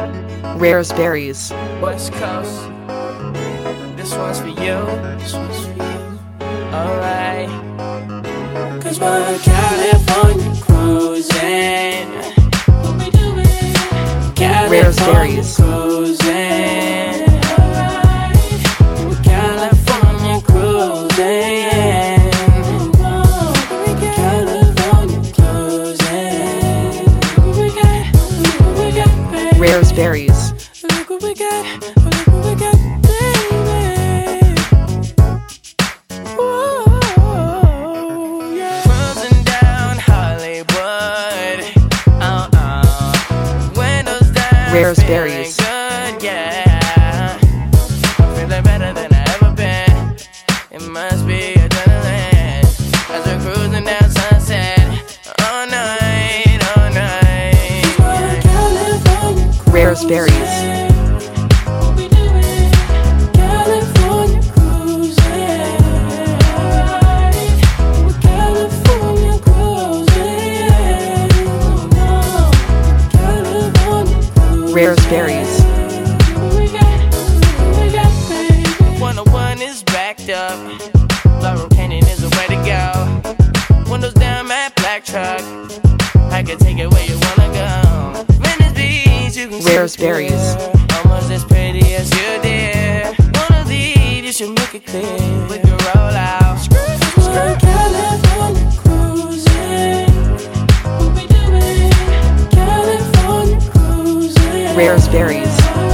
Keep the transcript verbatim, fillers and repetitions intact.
Rares Berries. West Coast. This one's for you. This one's for you. Alright. Cause we're California cruising. What we doing? Rares Berries. Cruising. Alright. We're California cruising. California cruising. Look what we got. Look what we got, baby. Rares Berries. Look what we got. Look what we got, baby. Whoa, yeah. Cruising down Hollywood. Uh-uh. Windows down. Rares Feeling Berries. good, yeah. I'm feeling better than I ever been. It must be adrenaline. As we're cruising down Sunset. All night, all night. Rares Berries. Rares Berries. one oh one is backed up. Laurel Canyon is the way to go. Windows down, matte black truck. I can take it where you wanna go. Venice Beach, you can Rares see the pier. Berries. Almost as pretty as you did. Wanna leave, you should make it clear. We can roll out. We're California cruising. What we doing? California cruising. Rares Berries.